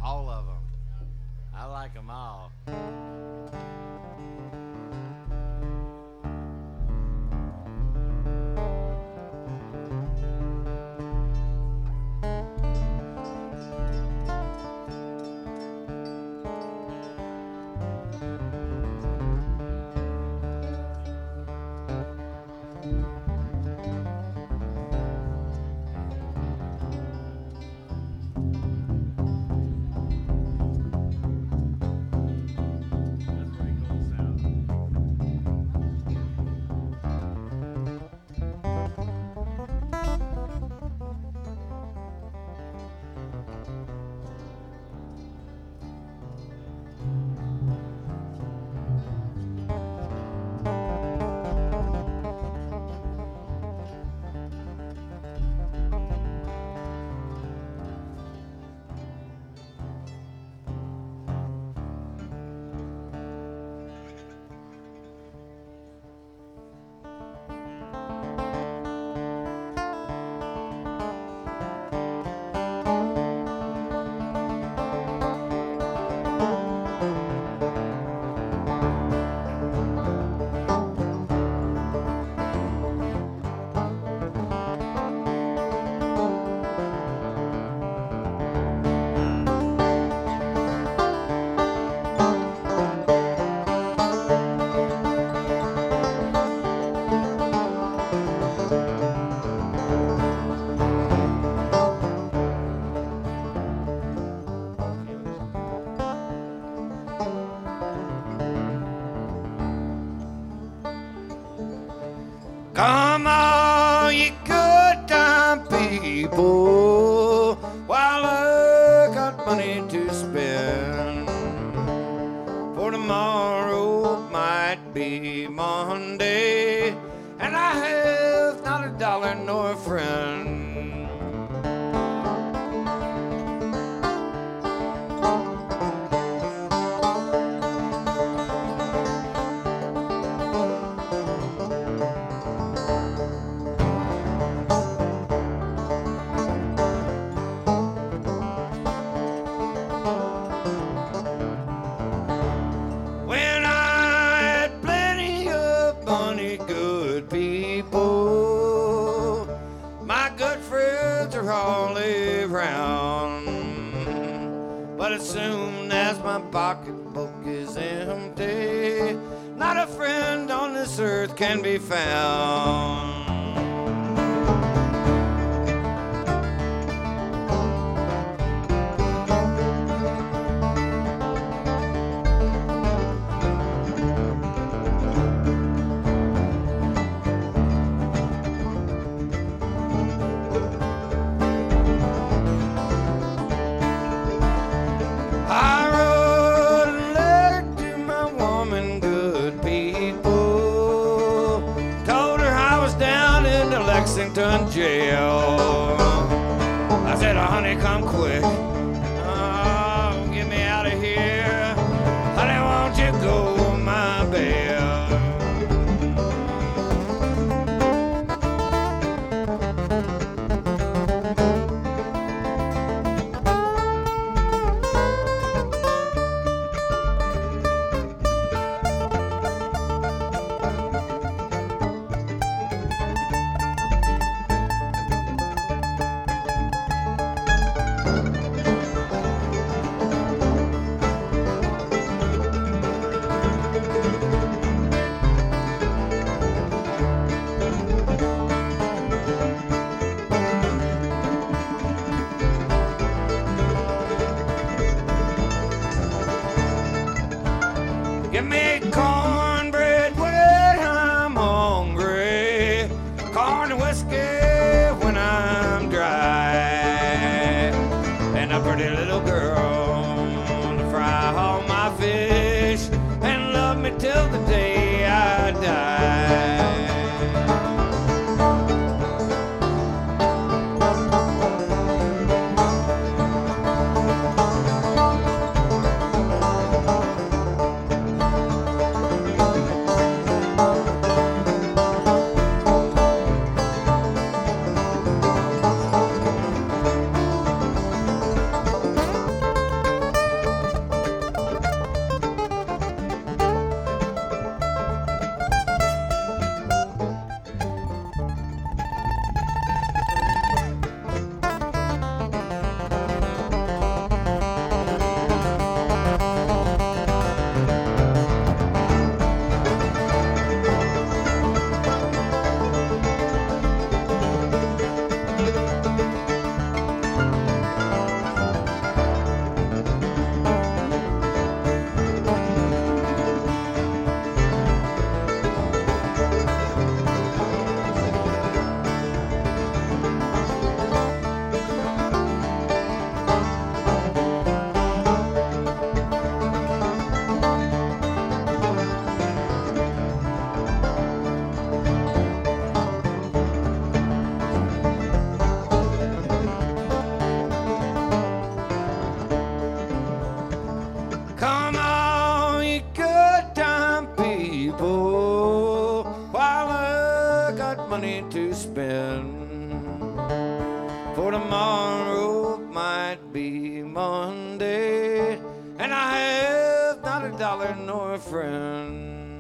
All of them. I like them all. Come all you good time people, while I got money to spend. For tomorrow might be Monday, and I have not a dollar nor a friend. But as soon as my pocketbook is empty, not a friend on this earth can be found. Lexington jail. I said, honey, come quick. Oh, get me out of here. Honey, won't you go my bail? men. For tomorrow might be Monday, and I have not a dollar nor a friend.